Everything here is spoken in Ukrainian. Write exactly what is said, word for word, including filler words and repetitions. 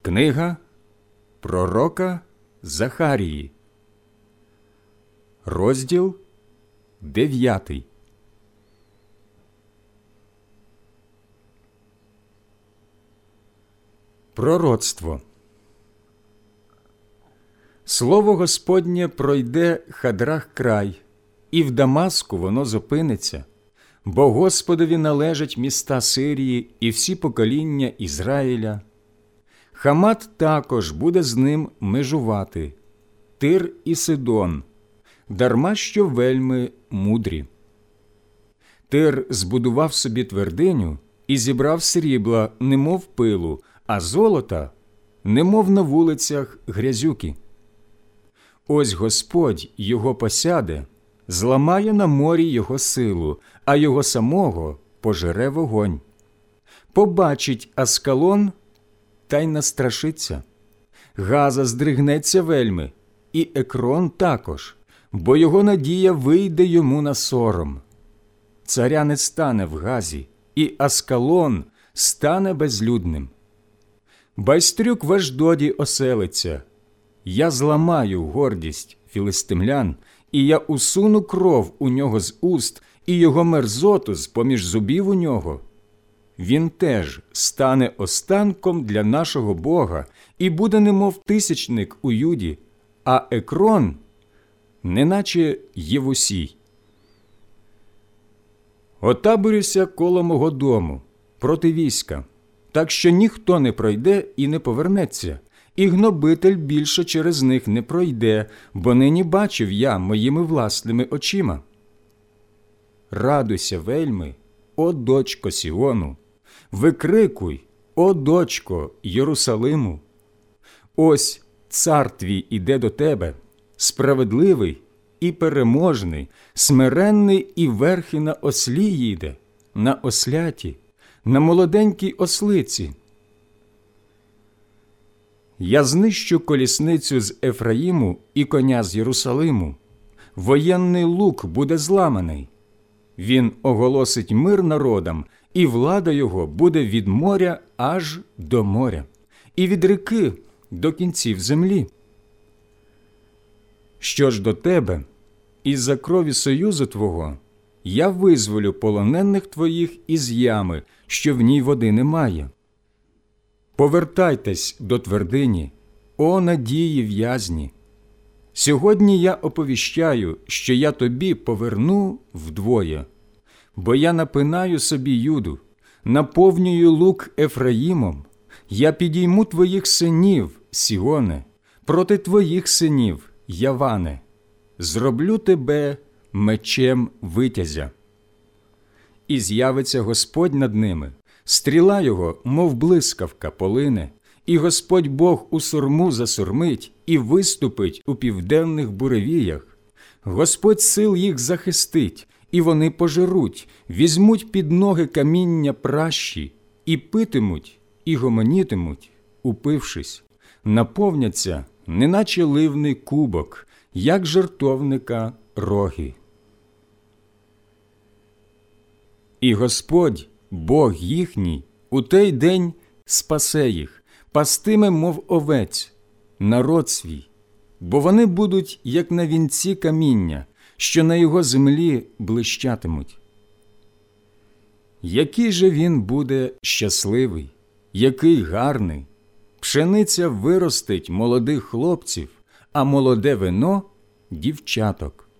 Книга пророка Захарії, розділ дев'ятий. Пророцтво. Слово Господнє пройде Хадрах край, і в Дамаску воно зупиниться, бо Господові належать міста Сирії і всі покоління Ізраїля. Хамат також буде з ним межувати, Тир і Сидон, дарма що вельми мудрі. Тир збудував собі твердиню і зібрав срібла, немов пилу, а золота, немов на вулицях грязюки. Ось Господь його посяде, зламає на морі його силу, а його самого пожере вогонь. Побачить Аскалон, та й настрашиться. Газа здригнеться вельми, і Екрон також, бо його надія вийде йому на сором. Царя не стане в Газі, і Аскалон стане безлюдним. Байстрюк в Ашдоді оселиться. Я зламаю гордість філистимлян, і я усуну кров у нього з уст, і його мерзоту з-поміж зубів у нього. Він теж стане останком для нашого Бога і буде немов тисячник у Юді, а Екрон – неначе Євусій. Отаборюся коло мого дому проти війська, так що ніхто не пройде і не повернеться, і гнобитель більше через них не пройде, бо нині бачив я моїми власними очима. Радуйся вельми, о дочко Сіону! Викрикуй, о дочко Єрусалиму! Ось цар твій іде до тебе, справедливий і переможний, смиренний і верхи на ослі їде, на осляті, на молоденькій ослиці. Я знищу колісницю з Ефраїму і коня з Єрусалиму. Воєнний лук буде зламаний. Він оголосить мир народам, і влада його буде від моря аж до моря, і від ріки до кінців землі. Що ж до тебе, із-за крові союзу твого, я визволю полонених твоїх із ями, що в ній води немає. Повертайтесь до твердині, о надії в'язні. Сьогодні я оповіщаю, що я тобі поверну вдвоє. Бо я напинаю собі Юду, наповнюю лук Ефраїмом, я підійму твоїх синів, Сіоне, проти твоїх синів, Яване, зроблю тебе мечем витязя. І з'явиться Господь над ними, стріла його, мов блискавка, полине, і Господь Бог у сурму засурмить і виступить у південних буревіях. Господь сил їх захистить, і вони пожеруть, візьмуть під ноги каміння пращі, і питимуть, і гомонітимуть, упившись, наповняться, неначе ливний кубок, як жертовника роги. І Господь, Бог їхній, у той день спасе їх, пастиме, мов овець, народ свій, бо вони будуть, як на вінці каміння, що на його землі блищатимуть. Який же він буде щасливий, який гарний! Пшениця виростить молодих хлопців, а молоде вино – дівчаток.